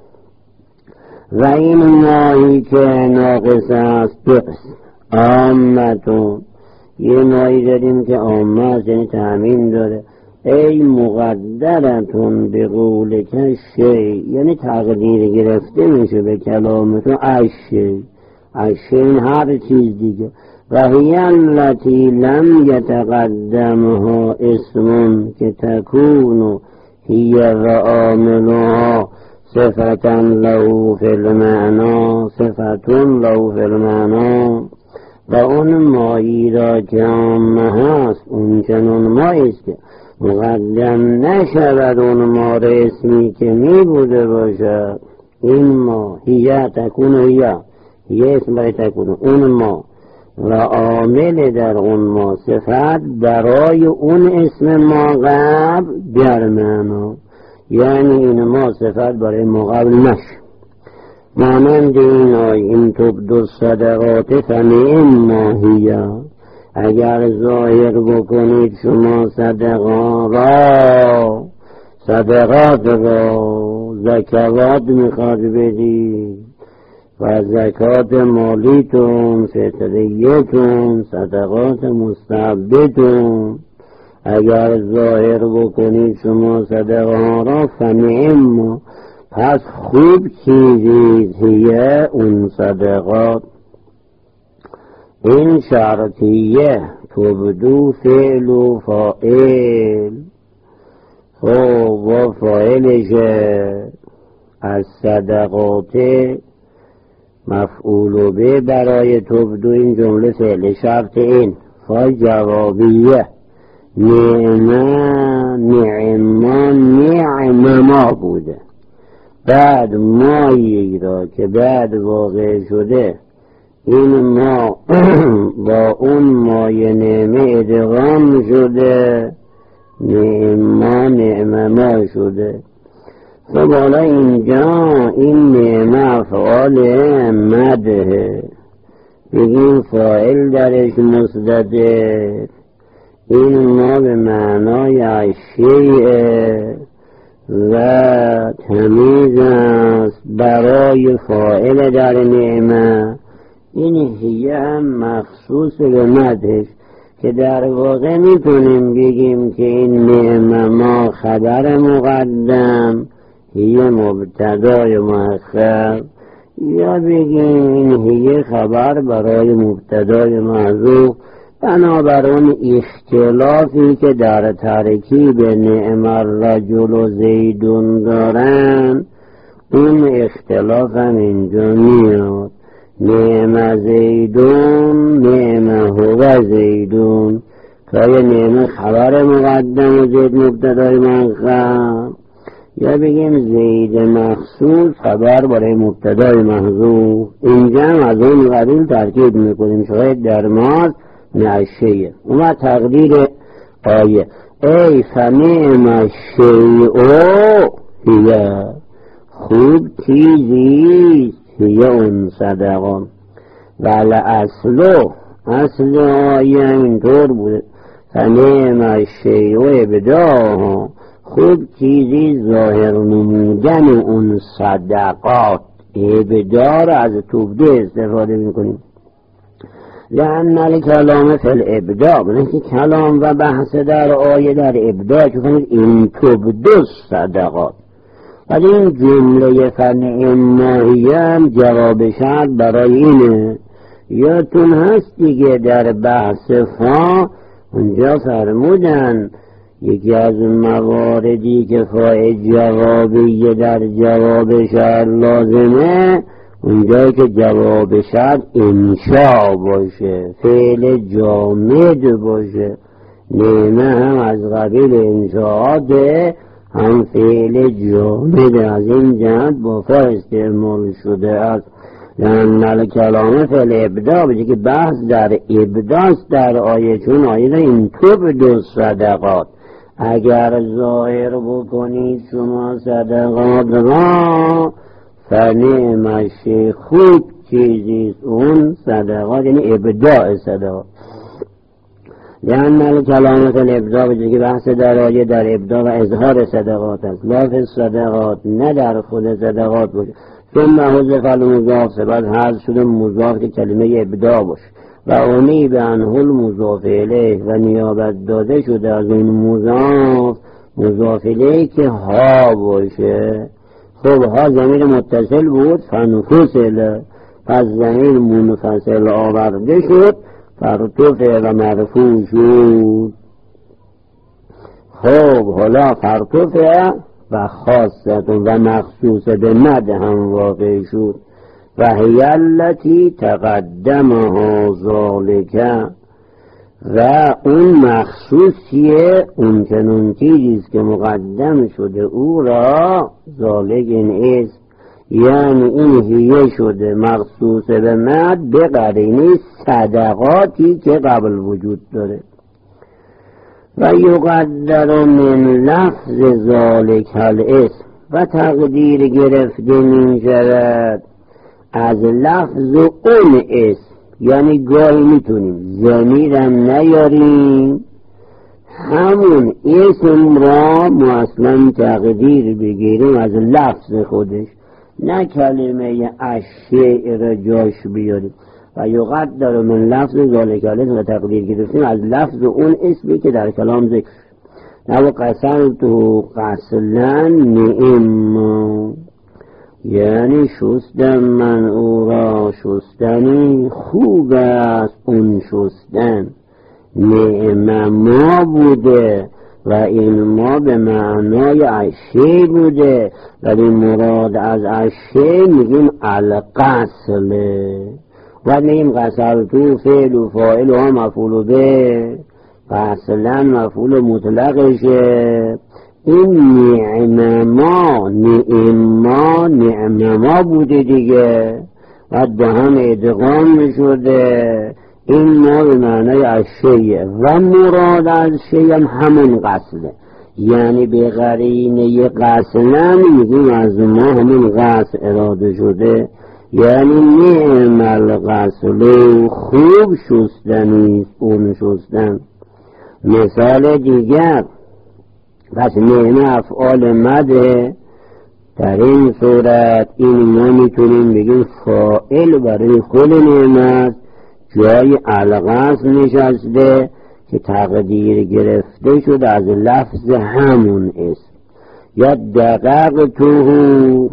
و این ماهی که ناقص است دو قسم، عامتون، یه نوعی داریم که عامه است یعنی تعمیم داره، ای مقدرتون به قول که شی، یعنی تقدیر گرفته میشه به کلامتون از شی، از شی هر چیز دیگه، و هی التی لم یتقدمها اسمون که تکونو هی و عاملها صفتن له فی المعنا، صفتون له فی المعنا، و اون مایی را که عامه هست اون چنون ماییست که مقدم نشود اون ما را اسمی که می بوده باشد. این ما هیه تکون هیه هیه اسم برای تکون اون ما، و عامل در اون ما صفت برای اون اسم ما قبل در معنا، یعنی این ما صفت برای ما قبل نشه. مانند این آی این تبدو صدقات فنعم ما هیه، اگر ظاهر بکنید شما صدقا را، صدقات را، زکوات میخواد بدید و زکات مالیتون، فطریتون، صدقات مستحبتون، اگر ظاهر بکنید شما صدقا را فنعم، پس خوب چیزید هیه اون صدقات. این شرطیه تبدو فعل و فاعل، خب و فاعلشه از صدقات مفعول به برای تبدو، این جمله فعل شرط این فا جوابیه، نعمه نعما نعمه ما بوده، بعد مایی را که بعد واقع شده این ما با اون مای نعمه ادغام شده، نعما نعمه ما شده. خب حالا اینجا این نعمه افعال مده، بگیم فاعل درش مصدده، این ما به معنای اشیعه و تمیز است برای فاعل در نعمه. این هیه هم مخصوص به مدهش که در واقع میتونیم بگیم که این نعمه ما خبر مقدم، هیه مبتدای مؤخر، یا بگیم این هیه خبر برای مبتدای محذوف. بنابراین اختلافی که در ترکیب نعم الرجل و زیدون دارن، اون اختلاف هم اینجا میاد. نعم زیدون، نعم هو زیدون، که نعمه خبر مقدم و زید مبتدای مؤخر، یا بگیم زید مخصوص خبر برای مبتدای محذوف. اینجا از اون قبیل ترکیب میکنیم. شاید در ماز نعشیه اومد تقدیر آیه ای فنعم الشیء هی، خوب چیزیست هی اون صدقان. ولی اصلو اصل آیه اینطور بوده فنعم الشیء ابداها، خوب چیزی ظاهر نمودن اون صدقات. ابدا را از تبدیع استفاده میکنیم. لأن الکلام فی الابداع، بلکه کلام و بحث در آیه در ابداع که کنید این تبدو صدقات. ولی این جمله فنعم هم جواب شرط برای اینه. یادتون هست دیگه در بحث فا اونجا فرمودن یکی از مواردی که فاء جوابیه در جواب شرط لازمه اونجایی که جواب شرط انشاء باشه، فعل جامد باشه. نعمه هم از قبیل انشاءاته، هم فعل جامد، از این جهت با فا استعمال شده است. لأن الکلام فی الابداع، بجه که بحث در ابداست در آیه، چون آیه در این تبدو صدقات. اگر ظاهر بکنید شما صدقات را فنعم الشیء، خوب چیزیست اون صدقات، یعنی ابداع صدقات. لأن الکلام فی الابداع، بجه که بحث در آیه در ابداع و اظهار صدقات است، لا فی الصدقات، نه در خود صدقات باشه. ثم حذف المضاف، سبب حذف شده مضاف که کلمه ابداع باشه و اونی به انه المضاف الیه، و نیابت داده شده از این مضاف مضاف الیه که ها باشه. خب ها ضمیر متصل بود فنفصل، پس ضمیر منفصل آورده شد فرتفع و مرفوع شد. خب حالا فرتفع و خاصت و مخصوص به مد هم واقع شد. و هی التی تقدمها ذالک، و اون مخصوصیه اون چنون چیزیست که مقدم شده او را، ذالک این اسم، یعنی این هیه شده مخصوص به مد به قرینه صدقاتی که قبل وجود داره. و یقدر من لفظ ذالک الاسم، و تقدیر گرفته می شود از لفظ اون اسم. یعنی گاهی میتونیم ضمیرم نیاریم، همون اسم را ما اصلا تقدیر بگیریم از لفظ خودش، نه کلمه الشیء را جاش بیاریم. و یقدر من لفظ ذالک الاسم، و تقدیر گرفتیم از لفظ اون اسمی که در کلام ذکر. نو قسلتو قسلا نعم، یعنی شستن من او را شستنی خوب است اون شستن. نعم ما بوده و این ما به معنای عشی بوده، ولی مراد از عشی میگیم القسله. و میگیم قسلتو فعل و فاعل و مفعول به، قسلا مفعول مطلقشه. این نعم ما نعم ما نعم ما بوده دیگه، و به هم ادغام شده. این ما به معنای الشیء و مراد از شیء هم همون قصده، یعنی به قرینه قصلا میگیم از ما همون قصد اراده شده. یعنی نعم القصل، خوب شستنیست اون شستن. مثال دیگر، پس نعمه افعال مده. در این صورت این ما میتونیم بگیم فاعل برای خود نعمت جای القصد نشسته که تقدیر گرفته شد از لفظ همون اسم. یا دقق توهو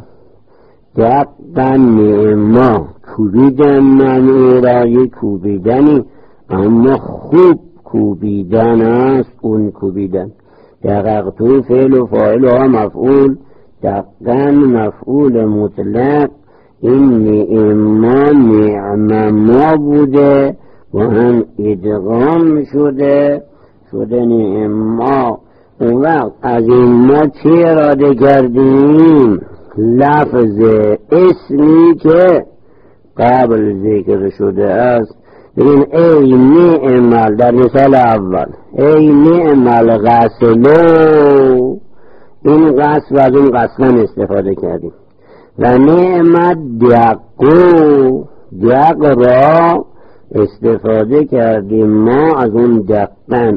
دقا نعما، کوبیدن من او را، یک کوبیدنی اما خوب کوبیدن است اون کوبیدن. دقق تو فعل و فاعل ها مفعول، دقا مفعول مطلق. این نعما نعم ما بوده و هم ادغام شده شدن ما. اون وقت از این ما چی اراده کردیم؟ لفظ اسمی که قبل ذکر شده است. ببین ای نعمل در مثال اول، ای نعمل غسلو، این غسل از اون غسلن استفاده کردیم. و نعمت دقو، دق را استفاده کردیم ما از اون دقن.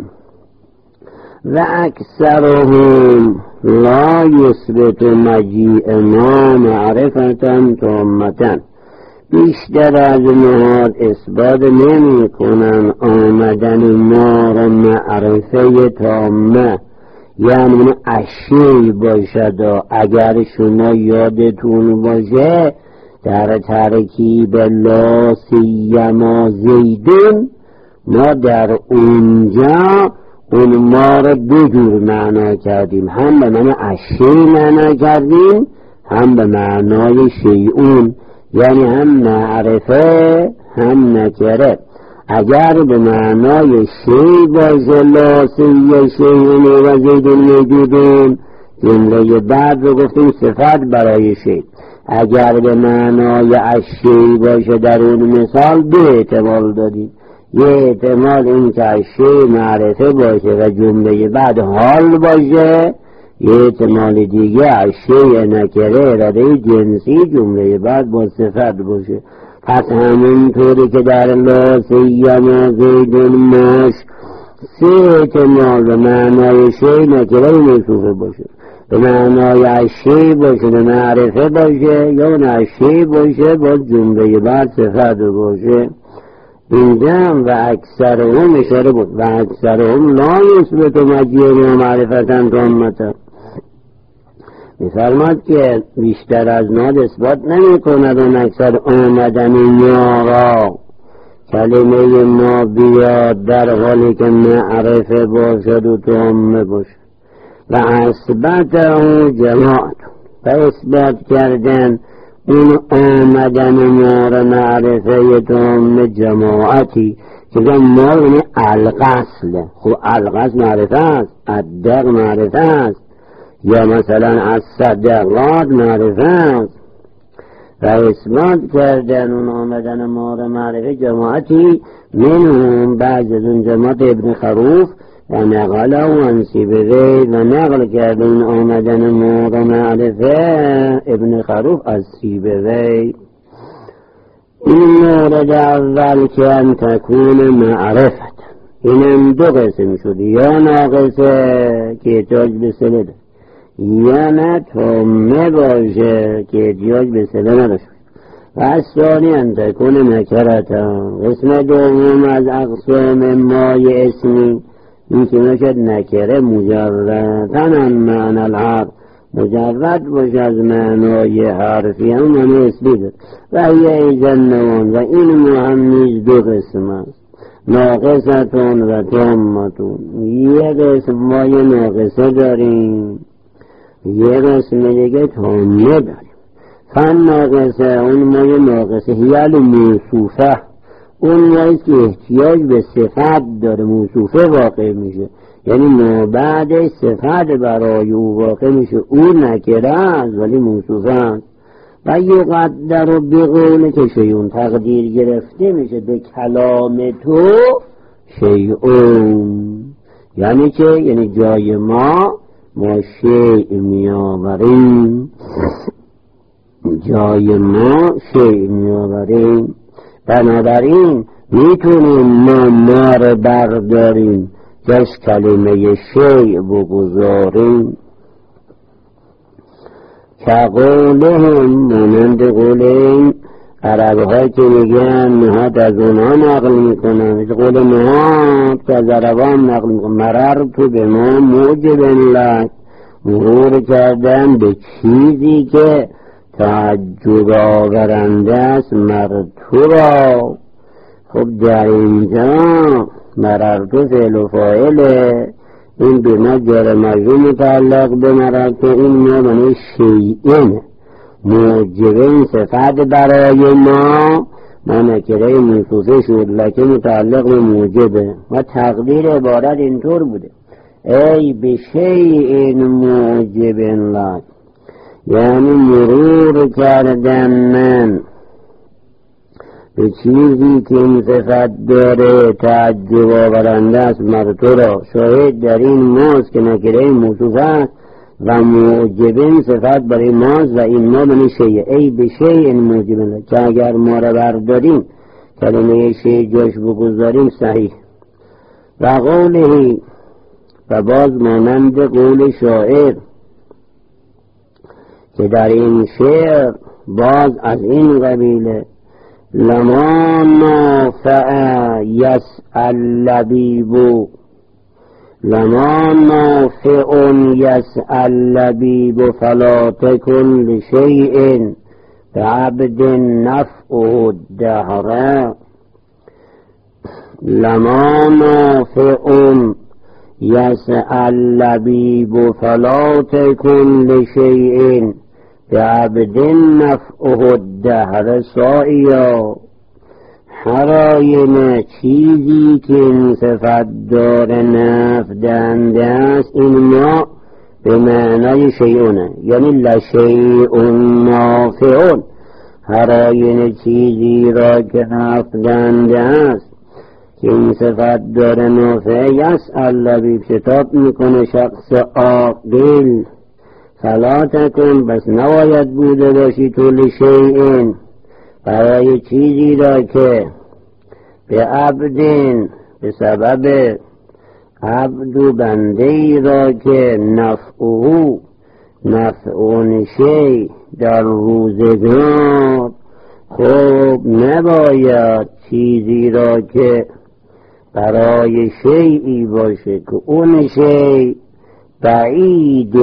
و اکثرهم لا یثبت مجیء ما معرفتا تامتا، بیشتر از نهاد اثبات نمی کنن آمدن ما را معرفه تامه، یعنی اشی باشد. و اگر شما یادتون باشه در ترکیب لا سیما زیدون ما در اونجا اون ما را دو جور معنا کردیم، هم به معنی اشی معنا کردیم، هم به معنای شیعون، یعنی هم معرفه هم نکره. اگر به معنای شی باشه لا سی شیعون و زیدون موجودون، جمله بعد رو گفتیم صفت برای شی. اگر به معنای اشی باشه در اون مثال دو احتمال دادیم. یه احتمال این که اشی معرفه باشه و جمله بعد حال باشه، یه احتمال دیگه اشی نکره اراده جنسی جمله بعد با صفت باشه. پس همونطوری که در لا سیما زیدون ماش سه احتمال به معنای شی نکره موصوفه باشه، به معنای اشی باشه به معرفه باشه، یا اشی باشه با جمله بعد صفت باشه. اینجا و اکثرهم اشاره بود و اکثرهم لا یثبت مجیء ما معرفتا تامتا، می‌فرماد که بیشتر از ما اثبات نمی کند اون اکثر آمدن ما را، کلمه ما بیاد در حالی که معرفه باشد و تامه باشد. و اثبت اون جماعت، و اثبات کردن اون آمدن ما را معرفه تامه جماعتی که ما اون القصل، خب القصل معرفه است، الدق معرفه است، یا مثلا از صدقات معرفه است. و اثبات کردن اون آمدن ما را معرفه جماعتی منهم بعض از اون جماعت ابن خروف و نقل و انسی بوید و نقل کردن آمدن ما را معرفه ابن خروف از سیبوید. این مورد اول که ان تکون معرفت، اینم دو قسم شد، یا ناقصه که احتیاج به صله داره، یا نه تامه باشه که احتیاج به صله نداشت. و از ثانی ان تکون نکرتا، قسم دوم از اقسام مای اسمی این که نشد نکره مجردن عن معنی الحرف، مجرد باشه از معنای حرفی هم معنی اسمی دارد. و یه ایزنوان و این مهمیز دو قسم است، ناقصتون و تامتون. یه قسم مای ناقصه داریم، یه قسم دیگه تامه داریم. فن ناقصه اون مای ناقصه هیال موصوفه، اون مایی که احتیاج به صفت داره، موصوفه واقع میشه، یعنی ما بعد صفت برای او واقع میشه، او نکره است ولی موصوفه است. و یقدر رو بقول که شیعون تقدیر گرفته میشه به کلام تو شیعون، یعنی که یعنی جای ما ما شیع میآوریم، جای ما شیع میآوریم. بنابراین میتونیم ما ما رو برداریم جز کلمه شیع بگذاریم. که قولهم مانند قولهم عرب‌ها که میگن نهاد از اونها نقل میکنن، قول نهاد که از عربان نقل میکنن، مرر تو به ما موجب لک، مرور کردن به چیزی که تعجب آورنده است مر تو را. خب در اینجا مرر تو فعل و فاعله، این به ما جار مجرور متعلق به مرر تو، این ما منی شیئن موجب این صفت برای ما ما نکره موصوفه شد لکه متعلق به موجبه و تقدیر عبارت اینطور بوده ای به شیء موجب لک، یعنی مرور کردن من به چیزی که این صفت داره تعجب آورنده است مر تو را. شاهد در این ماست که نکره موصوف است و موجبین صفت برای ماست و این ما بنی شیء ای به شیء موجب لک، که اگر ما را برداریم کلمه شیء جاش بگذاریم صحیح. و قوله، و باز مانند قول شاعر که در این شعر باز از این قبیله لما نافع یسأل لبیب، لما نافع یسأل لبیب فلا تکن لشیء بعبد نفعه الدهر. لما نافع یسأل لبیب فلا تکن لشیء بعبد نفعه الدهر. سائیا، هر آینه چیزی که این صفت داره نفع دهنده است این ما به معنای شیئونه، یعنی لشیء نافع. هر آینه چیزی را که نفع دهنده است که این صفت داره نافع یسأل لبیب شتاب میکنه شخص عاقل. فلا تکن، بس نباید بوده باشی تو لشیء برای چیزی را که به عبدین به سبب عبد و بنده ای را که نفعه نفعون شی در روزگار، خب نباید چیزی را که برای شیئی باشه که اون شی بعید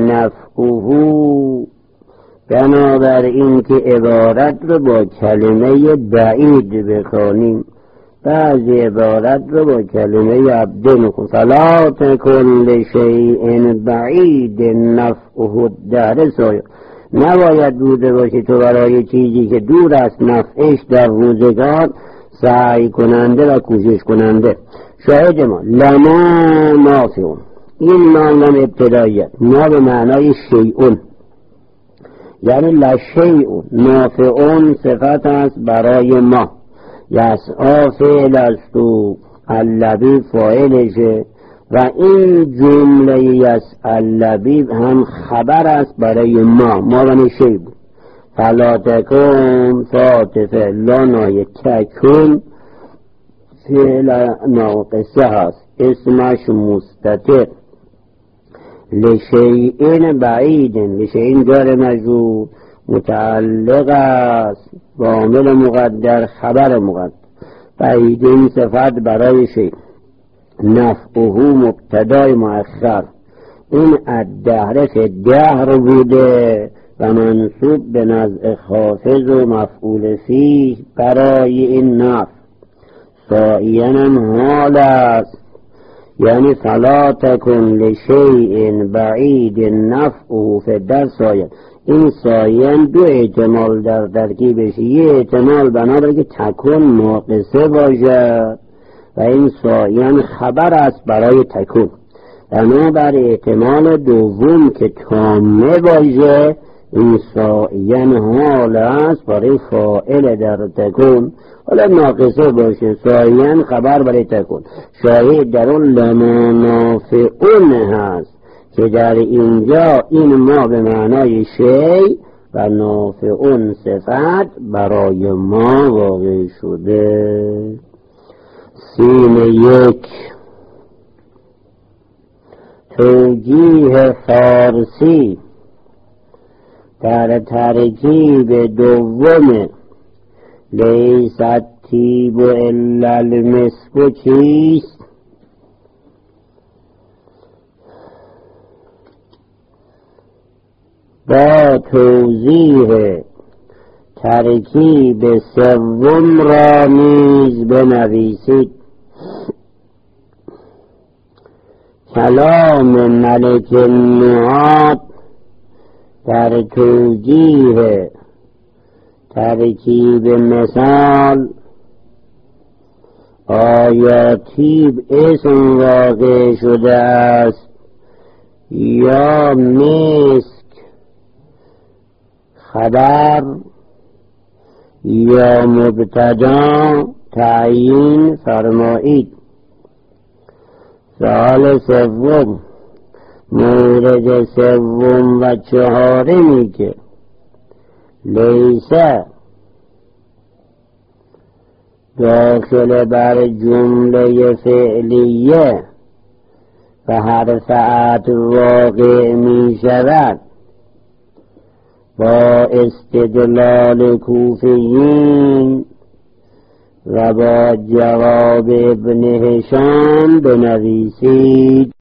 نفعه. بنابراین که عبارت رو با کلمه بعید بخوانیم، بعضی عبارت رو با کلمه عبد نخون. فلا تکن لشیء بعید نفعه الدهر. سایه نباید بوده باشی تو برای چیزی که دور است نفعش در روزگار سعی کننده و کوشش کننده. شاهد ما لما نافعون، این معنی ابتداییت، ما به معنای شیئون، یعنی لشیء نافعون صفت است برای ما. یسعا فعل است و اللبیب فاعلشه و این جمله یسأل لبیب هم خبر است برای ما، ما بنی شیء بود. فلا تکن فاتفه لانای تکن فعل ناقصه هست، اسمش مستتر. لشیء بعید، لشیء جار مجرور متعلق است با عامل مقدر خبر مقدر. بعیدین صفت برای شیء، نفعه مبتدای مؤخر. این الدهر که دهر بوده و منصوب به نزع خافض و مفعول فیه برای این نفع. سائیاً حال است، یعنی فلا تکن لشیء بعید نفعه فی الدهر سایه. این سایه دو احتمال در ترکیبش، یه احتمال بنابراین که تکن ناقصه باشد و این سایه خبر است برای تکن. بنابر احتمال دوم که تامه باشه این سایه حال است برای فاعل در تکن، حالا ناقصه باشه سایه خبر برای تکن. شاهد در اون لما نافعون هست که در اینجا این ما به معنای شی و نافعون صفت برای ما واقع شده. سین یک، توجیه فارسی در ترکیب دوم لیست تیب الا المسک چیست؟ با توضیح ترکیب سوم را نیز بنویسید. کلام ملک النحات در توجیه ترکیب مثال آیا طیب اسم واقع شده است یا مسک خبر یا مبتدا تعیین فرمایید. سوال سوم، مورد سوم و چهارمی که لیسه داخل بر جمله فعلیه و حرف عطف واقع می شود با استدلال کوفیین و با جواب ابن هشام بنویسید.